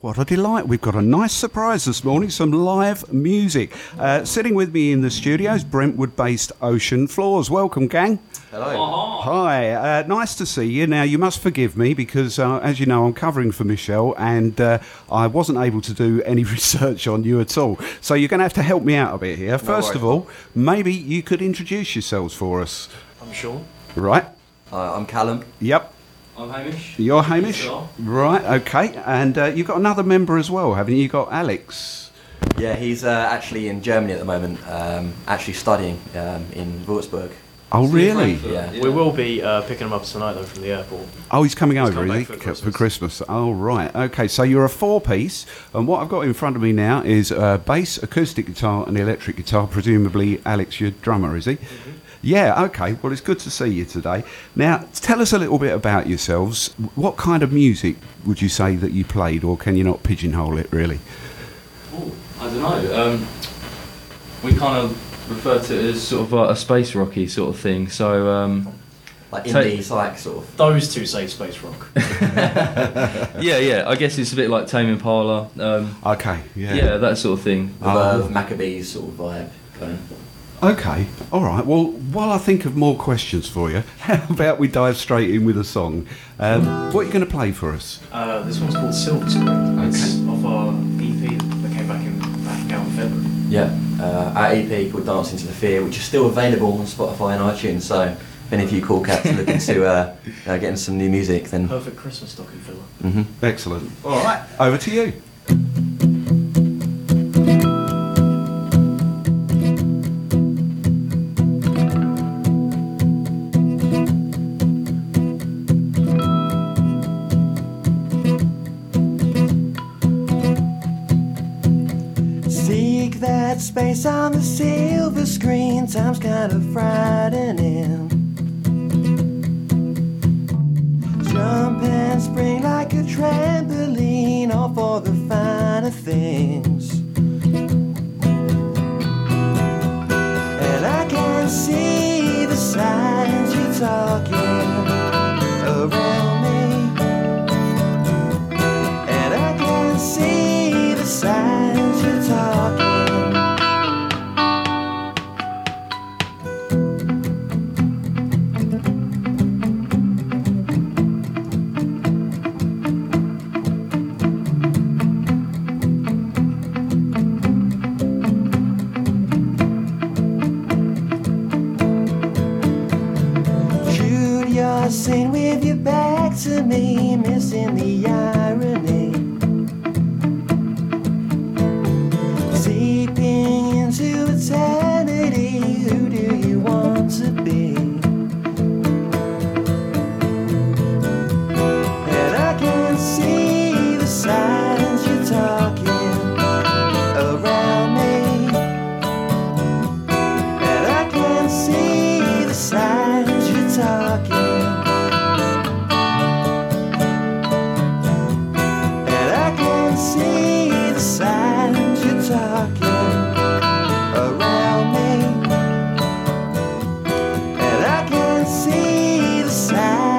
What a delight. We've got a nice surprise this morning, some live music. Sitting with me in the studio is Brentwood-based Ocean Floors. Welcome, gang. Hello. Hi. Nice to see you. Now, you must forgive me because, as you know, I'm covering for Michelle and I wasn't able to do any research on you at all. So you're going to have to help me out a bit here. First of all, maybe you could introduce yourselves for us. I'm Sean. Right. I'm Callum. Yep. I'm Hamish. You're Hamish? Sure. Right, okay. And you've got another member as well, haven't you? You've got Alex. Yeah, he's actually in Germany at the moment, actually studying in Würzburg. Oh, really? Yeah. We will be picking him up tonight, though, from the airport. Oh, he's coming over, come is back he? for Christmas. Oh, right. Okay, so you're a four-piece, and what I've got in front of me now is bass, acoustic guitar, and electric guitar. Presumably, Alex, your drummer, is he? Mm-hmm. Yeah, okay. Well, it's good to see you today. Now, tell us a little bit about yourselves. What kind of music would you say that you played, or can you not pigeonhole it, really? Oh, I don't know. We kind of refer to it as sort of like a space rocky sort of thing. So, like indie, like sort of. Those two say space rock. yeah. I guess it's a bit like Tame Impala. Okay, yeah, that sort of thing. Verve, Maccabees sort of vibe. Kind of. Okay, all right. Well, while I think of more questions for you, how about we dive straight in with a song? What are you going to play for us? This one's called Silver Screen. It's off our EP that came back out in February. Yeah, our EP called Dancing to the Fear, which is still available on Spotify and iTunes. So, if any of you cool cats are looking to getting some new music, then perfect Christmas stocking filler. Mm-hmm. Excellent. All right, over to you. Space on the silver screen, time's kind of frightening. Jump and spring like a trampoline, all for the finer things. And I can see the signs you're talking around me. And I can see the signs you're talking. Sing with your back to me, missing the irony. Seeping into eternity, who do you want to be? And I can see the signs you're talking around me. And I can see the signs you're talking. See the signs you're talking around me, and I can see the signs.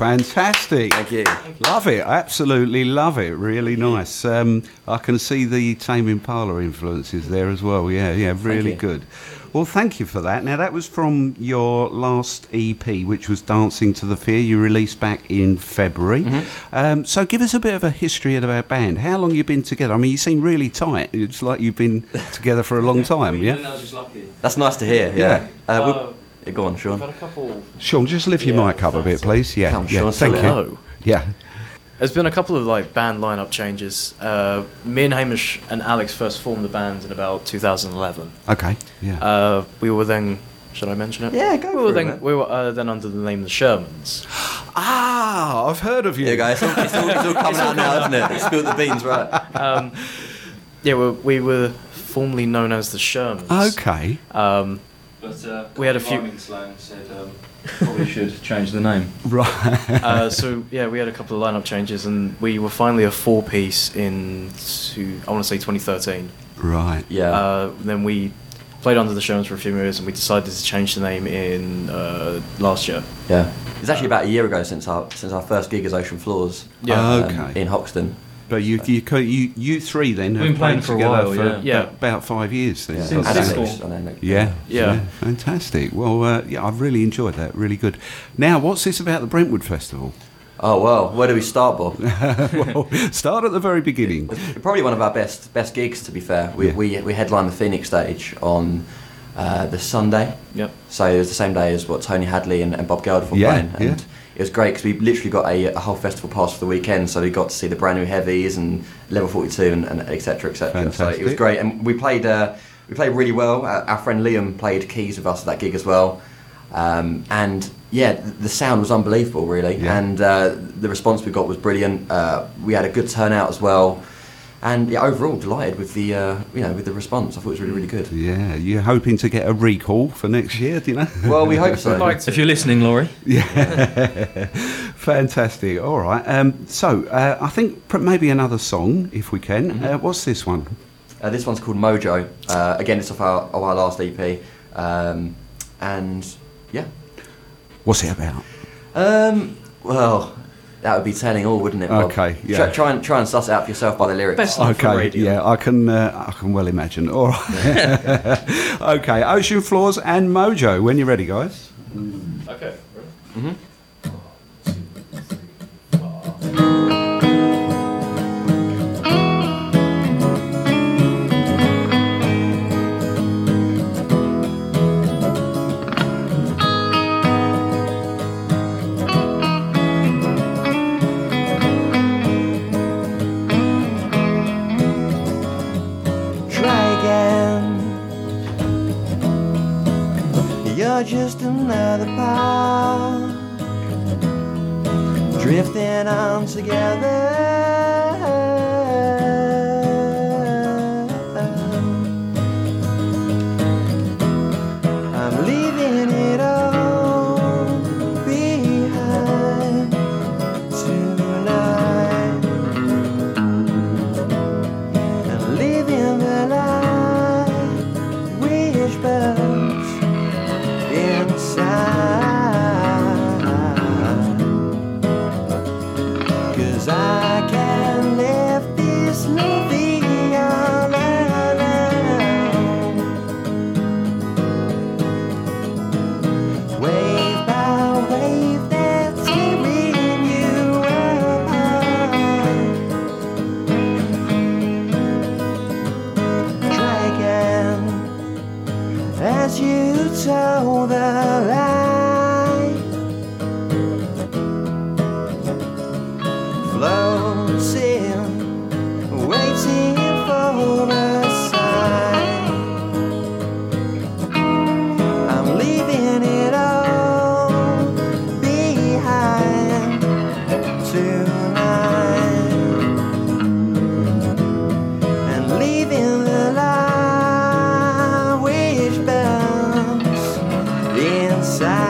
fantastic. Thank you. Love it, absolutely love it. Really nice. I can see the Tame Impala influences there as well. Yeah, really you. good. Well, thank you for that. Now, that was from your last EP, which was Dancing to the Fear, you released back in February. So give us a bit of a history of our band. How long you been together? I mean, you seem really tight. It's like you've been together for a long time, yeah? I was just lucky. That's nice to hear. Yeah. Uh, Go on, Sean. We've had a couple. Sean, just lift your mic up a bit, please. Yeah, Come, yeah. Sean, Thank you. Hello. Yeah. There's been a couple of like band lineup changes. Me and Hamish and Alex first formed the band in about 2011. Okay. Yeah. We were then. Should I mention it? Yeah, go We for were it, then man. we were then under the name the Shermans. I've heard of you. There you go. It's all coming out now, isn't it? Spilled the beans, right? Yeah, we were formerly known as the Shermans. Okay. But We had a few- rhyming slang said probably should change the name. Right. So yeah, we had a couple of lineup changes, and we were finally a 4-piece I want to say 2013. Right. Yeah. Then we played under the Shermans for a few years, and we decided to change the name in last year. Yeah. It's actually about a year ago since our first gig as Ocean Floors. Yeah. Okay. In Hoxton. But you three then have We've been playing for a together while, for yeah. about 5 years then. Yeah. Since And Alex. Alex, and then- Yeah. Fantastic. Well, yeah, I've really enjoyed that. Really good. Now, what's this about the Brentwood Festival? Oh well, where do we start, Bob? Well, start at the very beginning. Probably one of our best gigs, to be fair. We headlined the Phoenix stage on the Sunday. Yep. So it was the same day as what Tony Hadley and Bob Geldof were Yeah, playing. And yeah. it was great because we literally got a whole festival pass for the weekend, so we got to see the brand new Heavies and Level 42 and et cetera, et cetera. So it was Fantastic. great. And we played really well. Our friend Liam played keys with us at that gig as well. And yeah, the sound was unbelievable, really. Yeah. And the response we got was brilliant. We had a good turnout as well. And yeah, overall delighted with the with the response. I thought it was really, really good. Yeah, you're hoping to get a recall for next year, do you know? Well, we hope so. If you're listening, Laurie. Fantastic. All right. So I think maybe another song, if we can. What's this one? This one's called Mojo. Again, it's off our last EP. And yeah. What's it about? Well, that would be telling all, wouldn't it, Bob? Okay, yeah. Try and suss it out for yourself by the lyrics. Best not for Okay, radio. yeah, I can well imagine. All right. Okay, Ocean Floors and Mojo. When you're ready, guys. Okay. Try again. You're just another part, drifting on together. I'm leaving it all behind tonight. And living the life which burns inside. 'Cause I can't live this movie all alone. Wave by wave that's tearing you apart. Try again as you toe the line, floating, waiting for a sign. I'm leaving it all behind tonight, and leaving the light which burns inside.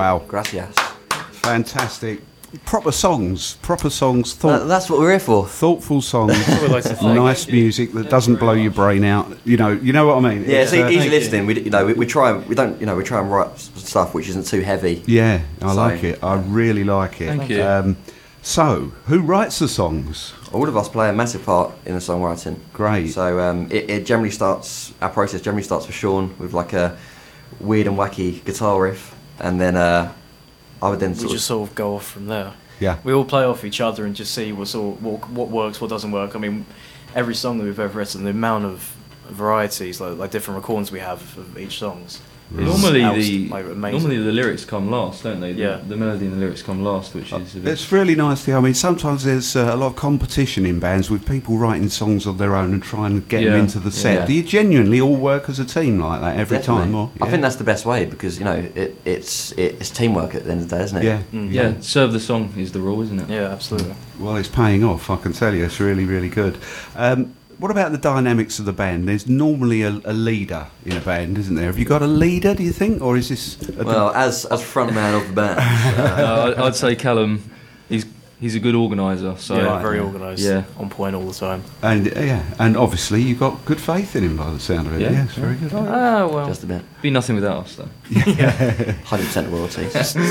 Wow. Gracias. Fantastic. Proper songs, thought, That's what we're here for. thoughtful songs, We'd like to thank nice music that doesn't blow your brain out. You know what I mean? Yeah, it's It's, easy listening. We try and write stuff which isn't too heavy. yeah, I So- like it. I really like it. Thank you. So, who writes the songs? All of us play a massive part in the songwriting. Great. So it generally starts. Our process generally starts with Sean with like a weird and wacky guitar riff, and then I would then We just sort of go off from there. Yeah. We all play off each other and just see what works, what doesn't work. I mean, every song that we've ever written, the amount of varieties, like different recordings we have of each songs. is Normally amazing. normally the lyrics come last, don't they? Yeah. The melody and the lyrics come last, which is a bit... It's really nice. I mean, sometimes there's a lot of competition in bands with people writing songs of their own and trying to get them Yeah. into the set. Yeah. Do you genuinely all work as a team like that every Definitely. time? Or, I think that's the best way because it's teamwork at the end of the day, isn't it? yeah. Yeah, serve the song is the rule, isn't it? Yeah, absolutely. Well, it's paying off. I can tell you, it's really, really good. What about the dynamics of the band? There's normally a leader in a band, isn't there? Have you got a leader, do you think, or is this? Well, as frontman of the band, I'd say Callum, he's a good organiser. So Yeah, Right. very organised. Yeah. On point all the time. and obviously you've got good faith in him by the sound of it. Yeah. Yes, very good. Ah, well. just a bit, be nothing without us, though. 100% royalty.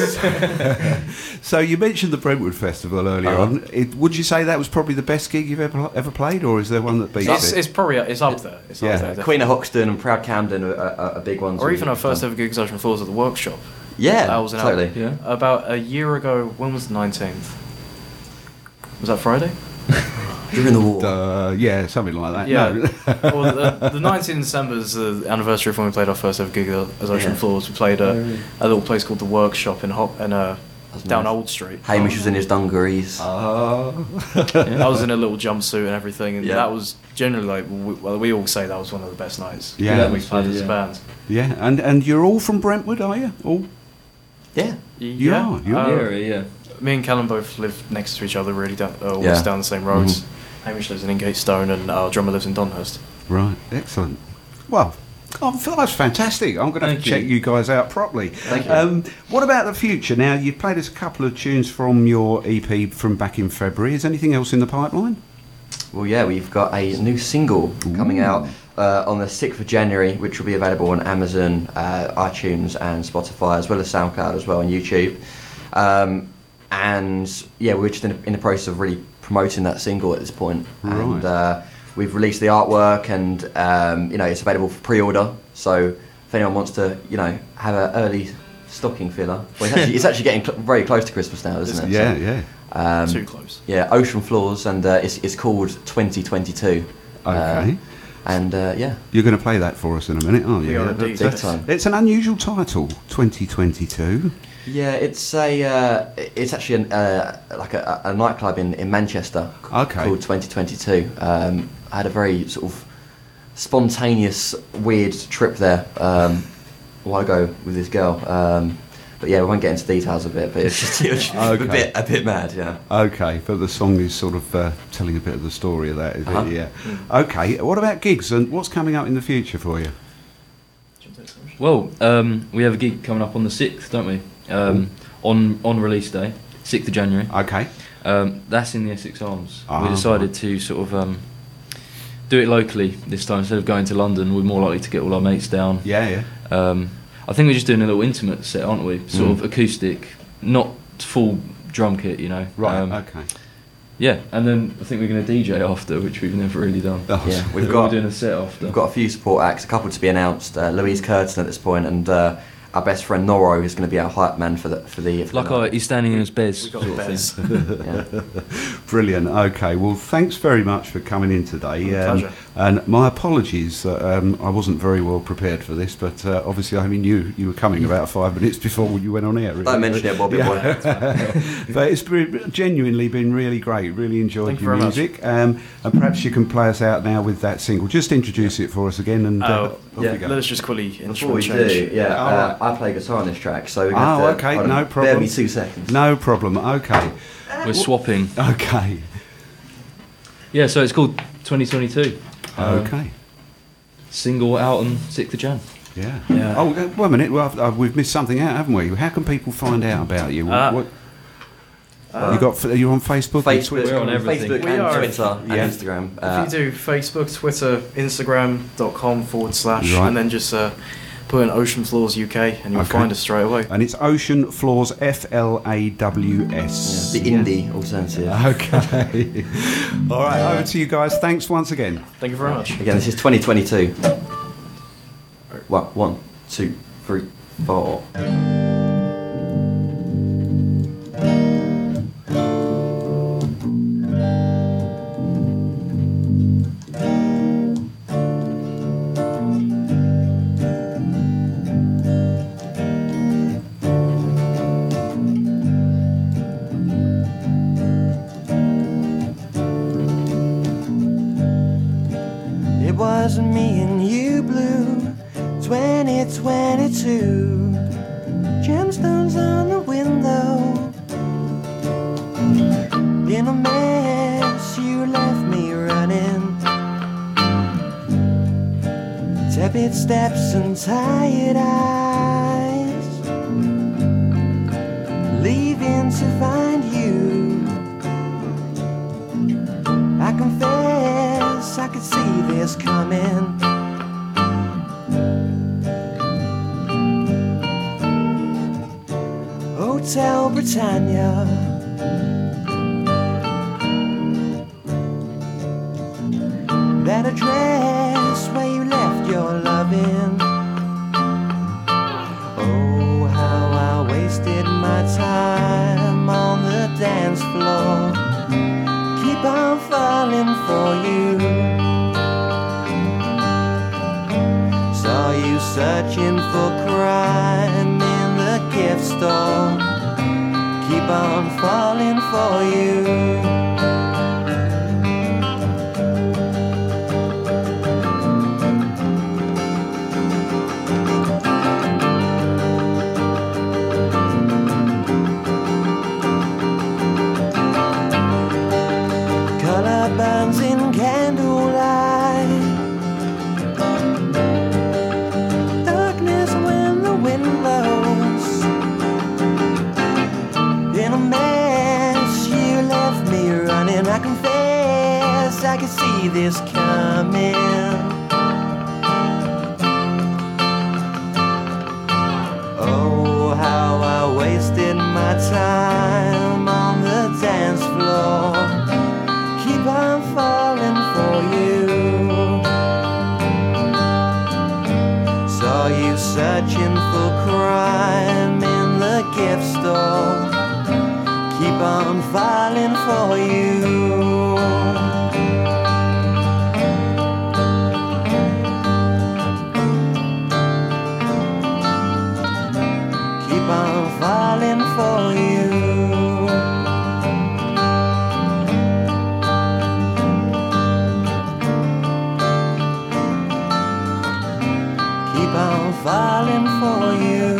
So you mentioned the Brentwood Festival earlier Uh-huh. on. Would you say that was probably the best gig you've ever played, or is there one that beats it? It's probably up there. It's Yeah. up there. definitely. Queen of Hoxton and Proud Camden are big ones. Or even our we've first done. ever gig, Ocean Floors at the Workshop. Yeah, That was an totally. album. Yeah. About a year ago. When was the 19th? Was that Friday? During the war. Yeah, something like that. Yeah. No. Well, the 19th December is the anniversary of when we played our first ever gig as Ocean Yeah. Floors. We played a little place called the Workshop in That's down nice. Old Street. Hamish was in his dungarees. I was in a little jumpsuit and everything, and Yeah. that was generally like we all say that was one of the best nights Yeah. that we've played as a Yeah. band. Yeah, and you're all from Brentwood, are you? All? Yeah. You are, you are. Yeah. Me and Callum both live next to each other, really almost Yeah. down the same roads. Hamish lives in Ingate Stone, and our drummer lives in Donhurst. Right, excellent. Well, I feel that's fantastic. I'm going to have Thank to check you. you guys out properly. Thank you. What about the future? Now, you've played us a couple of tunes from your EP from back in February. Is anything else in the pipeline? Well, yeah, we've got a new single coming out on the 6th of January, which will be available on Amazon, iTunes, and Spotify, as well as SoundCloud, as well, and YouTube. And yeah, we're just in the process of really promoting that single at this point. Right. And we've released the artwork, and it's available for pre-order. So if anyone wants to, have an early stocking filler, well, it's actually getting very close to Christmas now, isn't it? Yeah, So, yeah. Too close. yeah, Ocean Floors, and it's called 2022. Okay. Yeah, You're going to play that for us in a minute, aren't you? We are Yeah, indeed. big time. It's an unusual title, 2022. Yeah, it's actually like a nightclub in Manchester Okay. called 2022. I had a very sort of spontaneous, weird trip there a while ago with this girl. But yeah, we won't get into details of it. But it's just Okay. a bit mad. Yeah. Okay, but the song is sort of telling a bit of the story of that, is Uh-huh. it? Yeah. Okay, what about gigs and what's coming up in the future for you? Well, we have a gig coming up on the 6th, don't we? On release day, 6th of January. Okay. That's in the Essex Arms. Ah, We decided to sort of do it locally this time instead of going to London. We're more likely to get all our mates down. Yeah, yeah. I think we're just doing a little intimate set, aren't we? Sort of acoustic, not full drum kit, Right, Okay. okay. Yeah, and then I think we're going to DJ after, which we've never really done. Oh, Yeah, We're doing a set after. We've got a few support acts, a couple to be announced. Louise Curtin at this point, and our best friend Noro is going to be our hype man for the Like he's standing in his bez. We got sort of Bez. thing. Yeah. Brilliant. Okay. Well, thanks very much for coming in today. Pleasure. And my apologies that I wasn't very well prepared for this, but obviously I knew you were coming about 5 minutes before you went on air. Really. Don't mention it, Bobby boy. But it's genuinely been really great. Really enjoyed Thank you your very much. music. And perhaps you can play us out now with that single. Just introduce it for us again, and off yeah. we go. Let us just quickly Before we instrument change. do, yeah, Alright. I play guitar on this track, so we're Oh, gonna have to, okay, hold no on, problem. Bear me 2 seconds. No problem. Okay. We're swapping. Okay. Yeah, so it's called 2022. Okay. Single out on 6th of Jan. Yeah. Yeah. Oh, wait a minute. Well, we've missed something out, haven't we? How can people find out about you? You're on Facebook, and Twitter? We're on everything. Facebook We and are. Twitter and Yeah. Instagram. If you do Facebook, Twitter, Instagram.com/, Right. and then just put in Ocean Floors UK and you'll Okay. find us straight away. And it's Ocean Floors, FLAWS. the indie alternative. Okay. All right, over to you guys. Thanks once again. Thank you very much. Again, this is 2022. Well, 1, 2, 3, 4. It wasn't me and you, Blue. 2022. Gemstones on the window. In a mess, you left me running. Tepid steps and tired eyes. Leaving to find you. I confess I could see this coming. Hotel Britannia. That address where you left your loving. Oh, how I wasted my time on the dance floor. Keep on falling for you. Saw you searching for crime in the gift store. Keep on falling for you. Color burns in candlelight. Darkness when the wind blows. In a mess, you left me running. I confess I could see this coming. Oh, how I wasted my time on the dance floor. Keep on falling for you. Saw you searching for crime in the gift store. Keep on falling for you. Keep on falling for you. Keep on falling for you.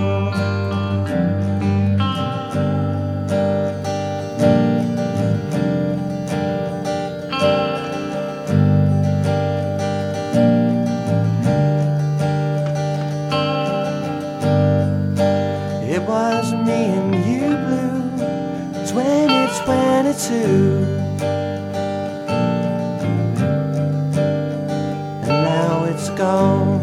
It was me and you, Blue. 2022. And now it's gone.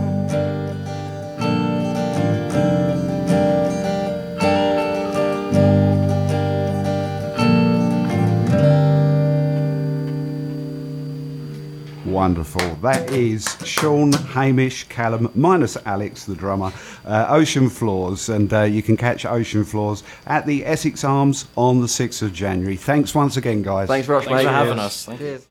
Wonderful. That is Sean, Hamish, Callum, minus Alex, the drummer, Ocean Floors. And you can catch Ocean Floors at the Essex Arms on the 6th of January. Thanks once again, guys. Thanks very much, Thanks mate. for having us. Thank you. Cheers.